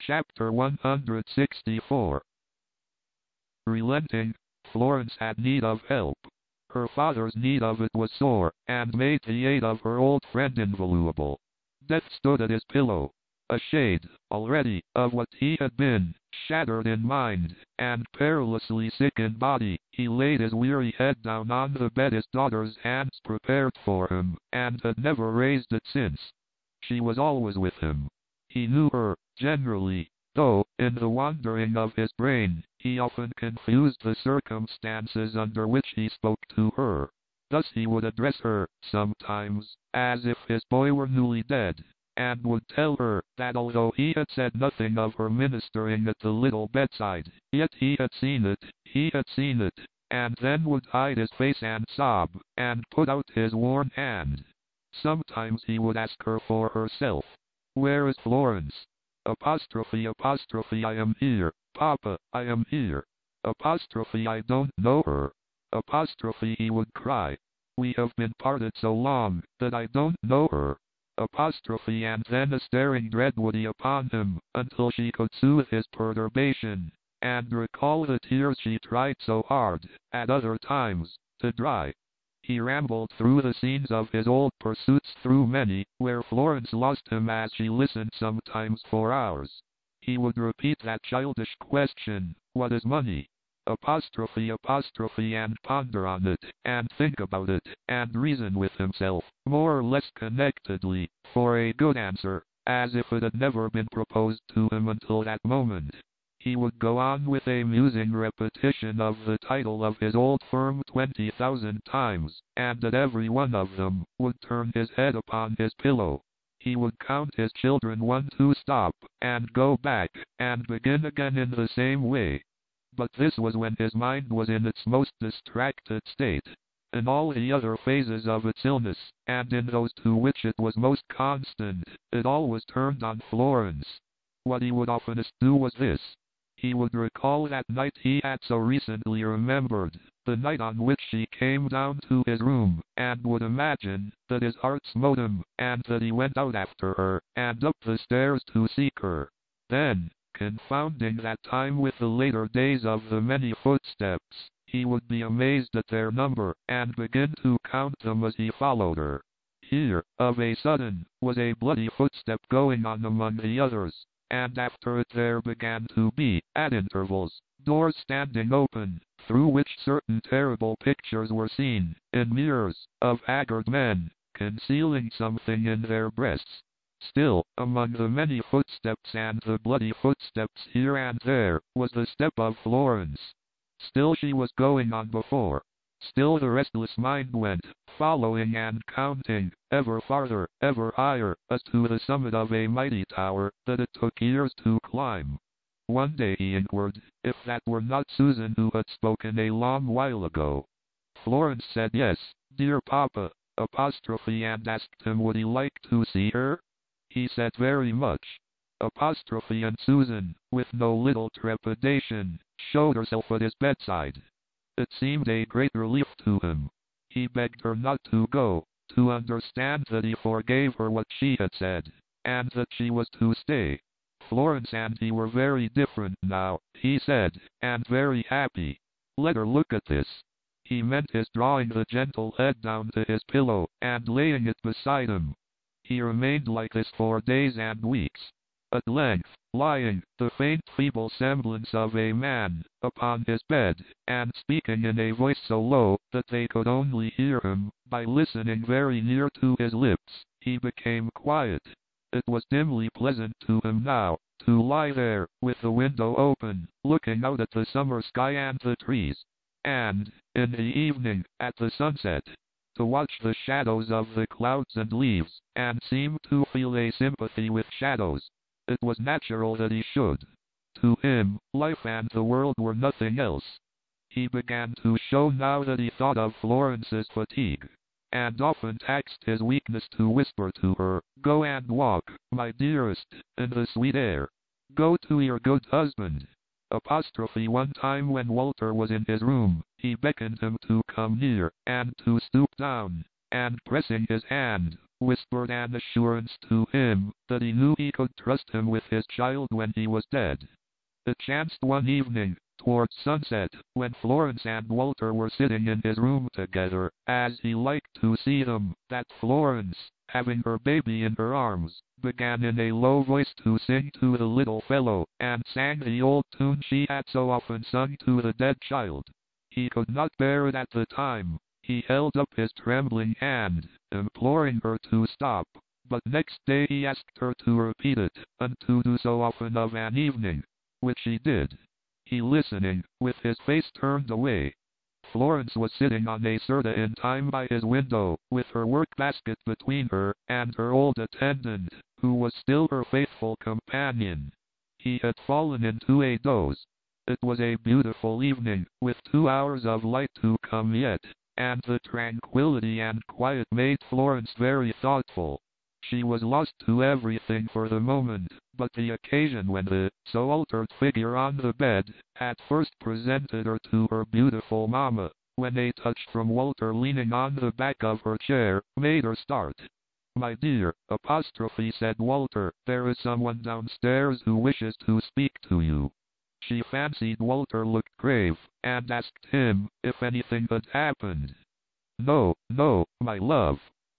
Chapter 164. Relenting, Florence had need of help. Her father's need of it was sore, and made the aid of her old friend invaluable. Death stood at his pillow, a shade, already, of what he had been, shattered in mind, and perilously sick in body. He laid his weary head down on the bed his daughter's hands prepared for him, and had never raised it since. She was always with him. He knew her, generally, though, in the wandering of his brain, he often confused the circumstances under which he spoke to her. Thus he would address her, sometimes, as if his boy were newly dead, and would tell her that although he had said nothing of her ministering at the little bedside, yet he had seen it, and then would hide his face and sob, and put out his worn hand. Sometimes he would ask her for herself. "Where is Florence? Apostrophe, I am here. Papa, I am here. Apostrophe, I don't know her. Apostrophe, he would cry. We have been parted so long, that I don't know her. Apostrophe, and then a staring dread would be upon him, until she could soothe his perturbation, and recall the tears she tried so hard, at other times, to dry. He rambled through the scenes of his old pursuits, through many, where Florence lost him as she listened sometimes for hours. He would repeat that childish question, "What is money?" Apostrophe, and ponder on it, and think about it, and reason with himself, more or less connectedly, for a good answer, as if it had never been proposed to him until that moment. He would go on with a musing repetition of the title of his old firm 20,000 times, and at every one of them, would turn his head upon his pillow. He would count his children 1, 2, stop, and go back, and begin again in the same way. But this was when his mind was in its most distracted state. In all the other phases of its illness, and in those to which it was most constant, it always turned on Florence. What he would oftenest do was this. He would recall that night he had so recently remembered, the night on which she came down to his room, and would imagine that his heart smote him, and that he went out after her, and up the stairs to seek her. Then, confounding that time with the later days of the many footsteps, he would be amazed at their number, and begin to count them as he followed her. Here, of a sudden, was a bloody footstep going on among the others, and after it there began to be, at intervals, doors standing open, through which certain terrible pictures were seen, in mirrors, of haggard men, concealing something in their breasts. Still, among the many footsteps and the bloody footsteps here and there, was the step of Florence. Still she was going on before. Still the restless mind went, following and counting, ever farther, ever higher, as to the summit of a mighty tower, that it took years to climb. One day he inquired, if that were not Susan who had spoken a long while ago. Florence said yes, dear Papa, apostrophe, and asked him would he like to see her? He said very much. Apostrophe, and Susan, with no little trepidation, showed herself at his bedside. It seemed a great relief to him. He begged her not to go, to understand that he forgave her what she had said, and that she was to stay. Florence and he were very different now, he said, and very happy. Let her look at this. He meant his drawing the gentle head down to his pillow, and laying it beside him. He remained like this for days and weeks. At length, lying, the faint feeble semblance of a man, upon his bed, and speaking in a voice so low that they could only hear him by listening very near to his lips, he became quiet. It was dimly pleasant to him now, to lie there, with the window open, looking out at the summer sky and the trees, and, in the evening, at the sunset, to watch the shadows of the clouds and leaves, and seem to feel a sympathy with shadows. It was natural that he should. To him, life and the world were nothing else. He began to show now that he thought of Florence's fatigue, and often taxed his weakness to whisper to her, "Go and walk, my dearest, in the sweet air. Go to your good husband." Apostrophe, one time when Walter was in his room, he beckoned him to come near, and to stoop down, and pressing his hand, whispered an assurance to him that he knew he could trust him with his child when he was dead. It chanced one evening, towards sunset, when Florence and Walter were sitting in his room together, as he liked to see them, that Florence, having her baby in her arms, began in a low voice to sing to the little fellow, and sang the old tune she had so often sung to the dead child. He could not bear it at the time. He held up his trembling hand, imploring her to stop, but next day he asked her to repeat it, and to do so often of an evening, which he did. He listening, with his face turned away. Florence was sitting on a certain time by his window, with her work-basket between her and her old attendant, who was still her faithful companion. He had fallen into a doze. It was a beautiful evening, with 2 hours of light to come yet, and the tranquility and quiet made Florence very thoughtful. She was lost to everything for the moment, but the occasion when the so altered figure on the bed had first presented her to her beautiful mamma, when a touch from Walter leaning on the back of her chair, made her start. "My dear," said Walter, "there is someone downstairs who wishes to speak to you." She fancied Walter looked grave, and asked him if anything had happened. "No, no, my love,"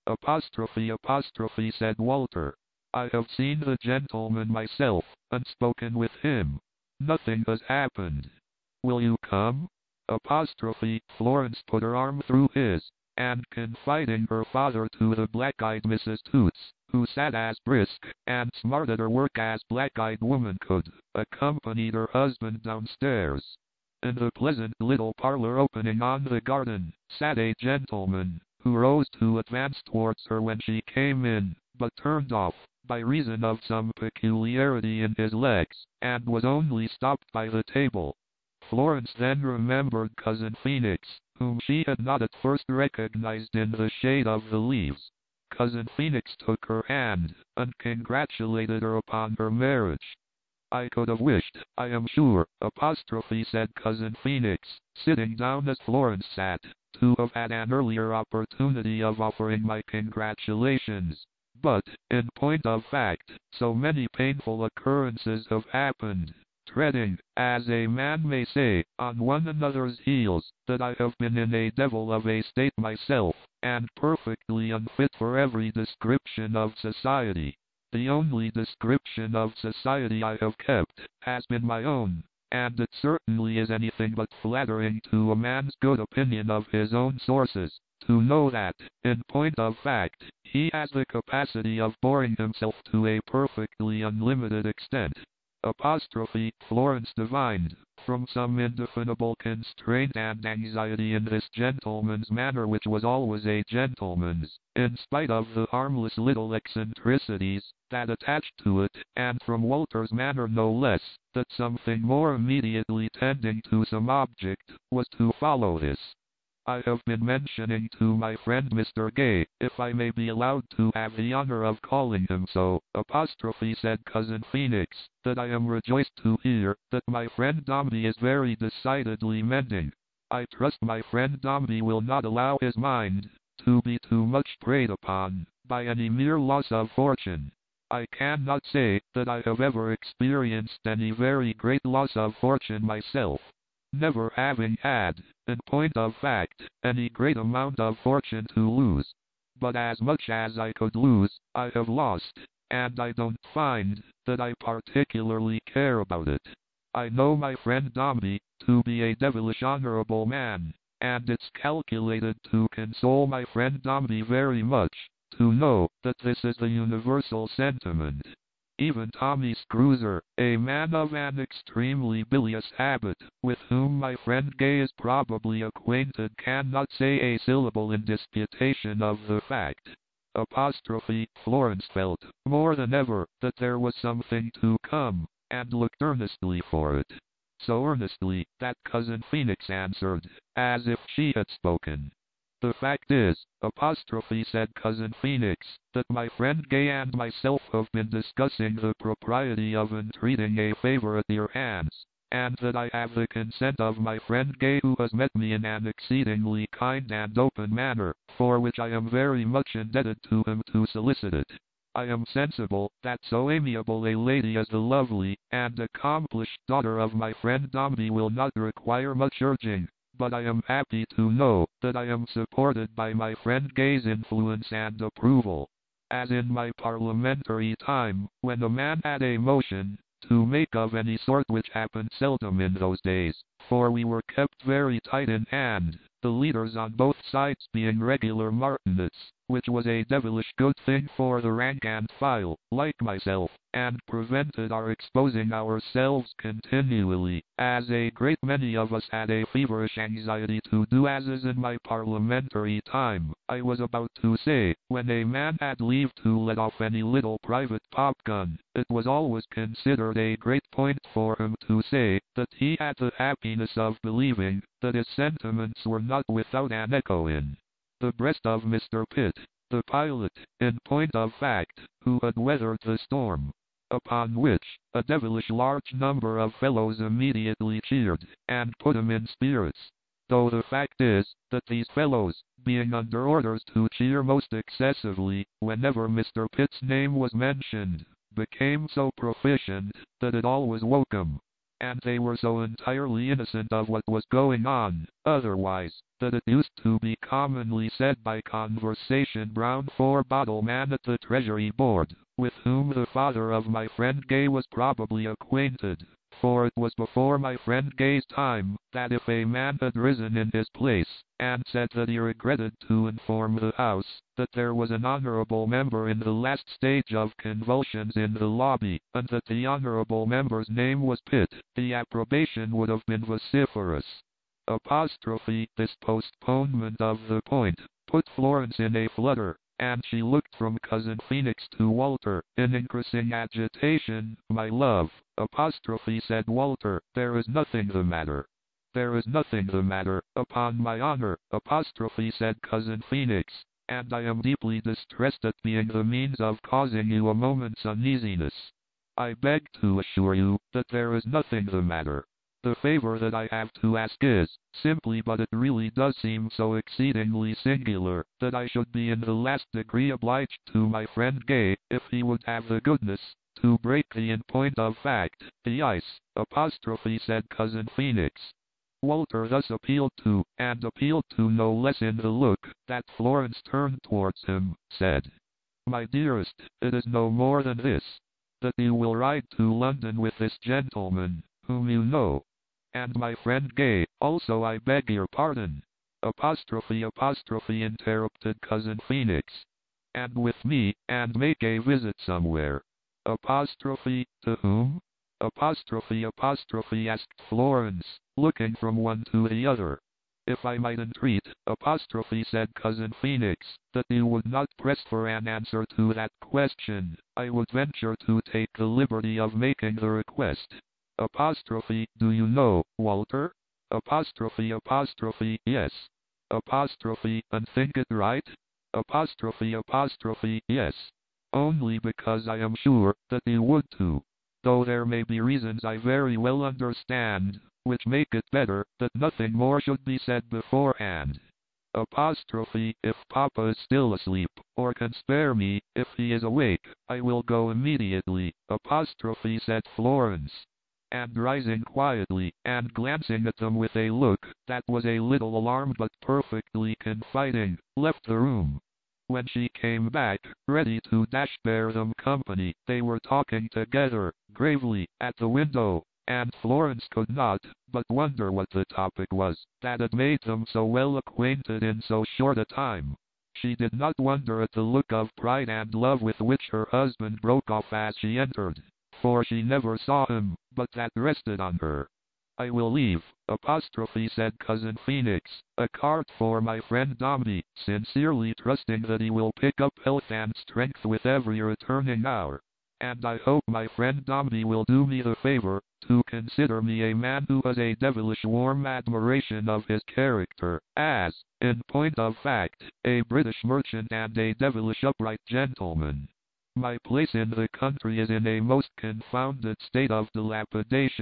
said Walter. "I have seen the gentleman myself, and spoken with him. Nothing has happened. Will you come?" Florence put her arm through his, and confiding her father to the black-eyed Mrs. Toots, who sat as brisk and smart at her work as black-eyed woman could, accompanied her husband downstairs. In the pleasant little parlor opening on the garden, sat a gentleman, who rose to advance towards her when she came in, but turned off, by reason of some peculiarity in his legs, and was only stopped by the table. Florence then remembered Cousin Phoenix, whom she had not at first recognized in the shade of the leaves. Cousin Phoenix took her hand, and congratulated her upon her marriage. "I could have wished, I am sure," said Cousin Phoenix, sitting down as Florence sat, "to have had an earlier opportunity of offering my congratulations. But, in point of fact, so many painful occurrences have happened, treading, as a man may say, on one another's heels, that I have been in a devil of a state myself, and perfectly unfit for every description of society. The only description of society I have kept has been my own, and it certainly is anything but flattering to a man's good opinion of his own sources, to know that, in point of fact, he has the capacity of boring himself to a perfectly unlimited extent." Florence divined, from some indefinable constraint and anxiety in this gentleman's manner, which was always a gentleman's, in spite of the harmless little eccentricities that attached to it, and from Walter's manner no less, that something more immediately tending to some object was to follow this. "I have been mentioning to my friend Mr. Gay, if I may be allowed to have the honor of calling him so," said Cousin Phoenix, "that I am rejoiced to hear that my friend Dombey is very decidedly mending. I trust my friend Dombey will not allow his mind to be too much preyed upon by any mere loss of fortune. I cannot say that I have ever experienced any very great loss of fortune myself, never having had, in point of fact, any great amount of fortune to lose. But as much as I could lose, I have lost, and I don't find that I particularly care about it. I know my friend Dombey to be a devilish honorable man, and it's calculated to console my friend Dombey very much, to know that this is the universal sentiment. Even Tommy Screwser, a man of an extremely bilious habit, with whom my friend Gay is probably acquainted, cannot say a syllable in disputation of the fact." Florence felt, more than ever, that there was something to come, and looked earnestly for it. So earnestly, that Cousin Phoenix answered, as if she had spoken. "The fact is," said Cousin Phoenix, "that my friend Gay and myself have been discussing the propriety of entreating a favor at your hands. and that I have the consent of my friend Gay, who has met me in an exceedingly kind and open manner, for which I am very much indebted to him to solicit it. I am sensible that so amiable a lady as the lovely and accomplished daughter of my friend Dombey will not require much urging, but I am happy to know that I am supported by my friend Gay's influence and approval. As in my parliamentary time, when a man had a motion to make of any sort, which happened seldom in those days, for we were kept very tight in hand, the leaders on both sides being regular martinets, which was a devilish good thing for the rank and file, like myself, and prevented our exposing ourselves continually, as a great many of us had a feverish anxiety to do as is in my parliamentary time. I was about to say, when a man had leave to let off any little private pop gun, it was always considered a great point for him to say that he had the happiness of believing that his sentiments were not without an echo in the breast of Mr. Pitt, the pilot, in point of fact, who had weathered the storm. Upon which, a devilish large number of fellows immediately cheered, and put him in spirits. Though the fact is, that these fellows, being under orders to cheer most excessively, whenever Mr. Pitt's name was mentioned, became so proficient, that it always woke 'em. And they were so entirely innocent of what was going on, otherwise, that it used to be commonly said by conversation Brown Four-Bottle Man at the Treasury Board, with whom the father of my friend Gay was probably acquainted, for it was before my friend Gay's time, that if a man had risen in his place, and said that he regretted to inform the House that there was an honorable member in the last stage of convulsions in the lobby, and that the honorable member's name was Pitt, the approbation would have been vociferous. This postponement of the point put Florence in a flutter, and she looked from Cousin Phoenix to Walter, in increasing agitation. "My love," said Walter, "there is nothing the matter." "There is nothing the matter, upon my honor," said Cousin Phoenix, "and I am deeply distressed at being the means of causing you a moment's uneasiness. I beg to assure you that there is nothing the matter. The favor that I have to ask is, simply, but it really does seem so exceedingly singular, that I should be in the last degree obliged to my friend Gay, if he would have the goodness to break the in point of fact, the ice," said Cousin Phoenix. Walter thus appealed to, and appealed to no less in the look that Florence turned towards him, said, "My dearest, it is no more than this, that you will ride to London with this gentleman, whom you know, and my friend Gay, also. I beg your pardon," interrupted Cousin Phoenix, "and with me, and make a visit somewhere." "To whom?" Asked Florence, looking from one to the other. "If I might entreat," said Cousin Phoenix, "that you would not press for an answer to that question, I would venture to take the liberty of making the request. Do you know, Walter? Yes. And think it right? Yes. Only because I am sure that you would too. Though there may be reasons I very well understand, which make it better that nothing more should be said beforehand. If Papa is still asleep, or can spare me, if he is awake, I will go immediately, said Florence. And rising quietly, and glancing at them with a look that was a little alarmed but perfectly confiding, left the room. When she came back, ready to bear them company, they were talking together, gravely, at the window, and Florence could not but wonder what the topic was that had made them so well acquainted in so short a time. She did not wonder at the look of pride and love with which her husband broke off as she entered, for she never saw him, but that rested on her. "I will leave," said Cousin Phoenix, "a card for my friend Dombey, sincerely trusting that he will pick up health and strength with every returning hour. And I hope my friend Dombey will do me the favor to consider me a man who has a devilish warm admiration of his character, as, in point of fact, a British merchant and a devilish upright gentleman. My place in the country is in a most confounded state of dilapidation,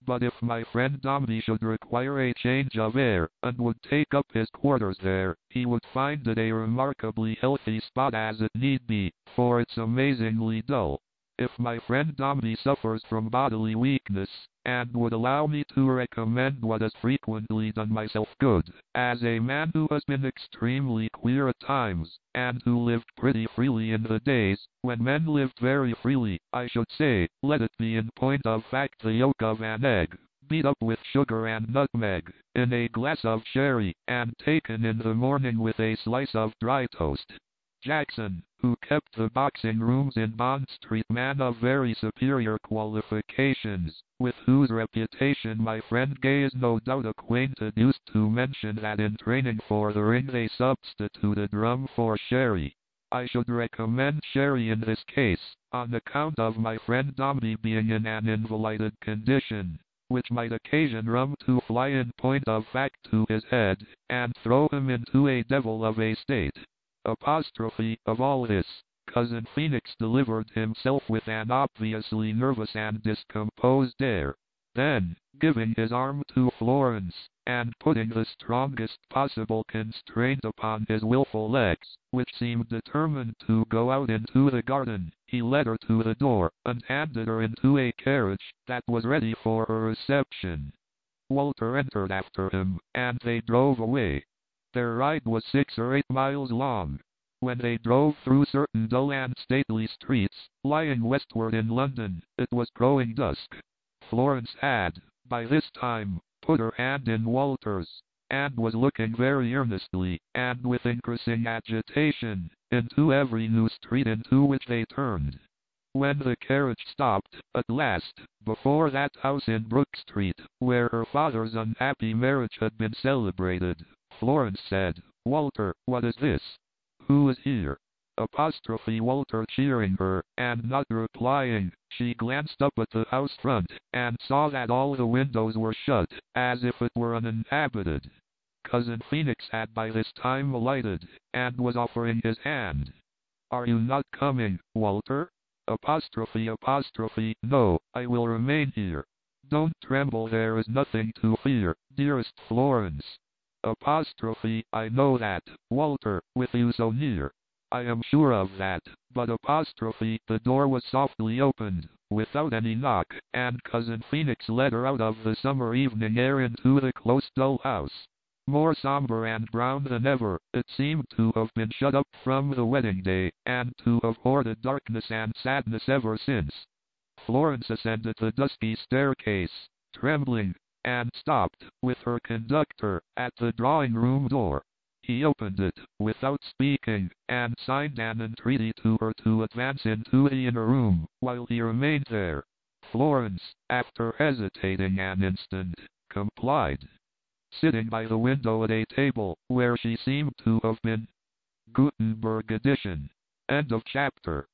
but if my friend Dombey should require a change of air, and would take up his quarters there, he would find it a remarkably healthy spot as it need be, for it's amazingly dull. If my friend Dombey suffers from bodily weakness, and would allow me to recommend what has frequently done myself good, as a man who has been extremely queer at times, and who lived pretty freely in the days when men lived very freely, I should say, let it be in point of fact the yolk of an egg, beat up with sugar and nutmeg, in a glass of sherry, and taken in the morning with a slice of dry toast. Jackson, who kept the boxing rooms in Bond Street, man of very superior qualifications, with whose reputation my friend Gay is no doubt acquainted, used to mention that in training for the ring they substituted rum for sherry. I should recommend sherry in this case, on account of my friend Dombey being in an invalided condition, which might occasion rum to fly in point of fact to his head, and throw him into a devil of a state. Apostrophe of all this, Cousin Phoenix delivered himself with an obviously nervous and discomposed air. Then, giving his arm to Florence, and putting the strongest possible constraint upon his wilful legs, which seemed determined to go out into the garden, he led her to the door, and handed her into a carriage that was ready for her reception. Walter entered after him, and they drove away. Their ride was 6 or 8 miles long. When they drove through certain dull and stately streets, lying westward in London, it was growing dusk. Florence had, by this time, put her hand in Walter's, and was looking very earnestly, and with increasing agitation, into every new street into which they turned. When the carriage stopped, at last, before that house in Brook Street, where her father's unhappy marriage had been celebrated, Florence said, "Walter, what is this? Who is here?" Apostrophe Walter cheering her, and not replying, she glanced up at the house front, and saw that all the windows were shut, as if it were uninhabited. Cousin Phoenix had by this time alighted, and was offering his hand. "Are you not coming, Walter?" Apostrophe, "No, I will remain here." "Don't tremble, there is nothing to fear, dearest Florence." Apostrophe, "I know that, Walter, with you so near. I am sure of that, but apostrophe, the door was softly opened, without any knock, and Cousin Phoenix led her out of the summer evening air into the close dull house. More somber and brown than ever, it seemed to have been shut up from the wedding day, and to have hoarded darkness and sadness ever since. Florence ascended the dusky staircase, trembling, and stopped, with her conductor, at the drawing-room door. He opened it, without speaking, and signed an entreaty to her to advance into the inner room, while he remained there. Florence, after hesitating an instant, complied. Sitting by the window at a table, where she seemed to have been. Gutenberg edition. End of chapter.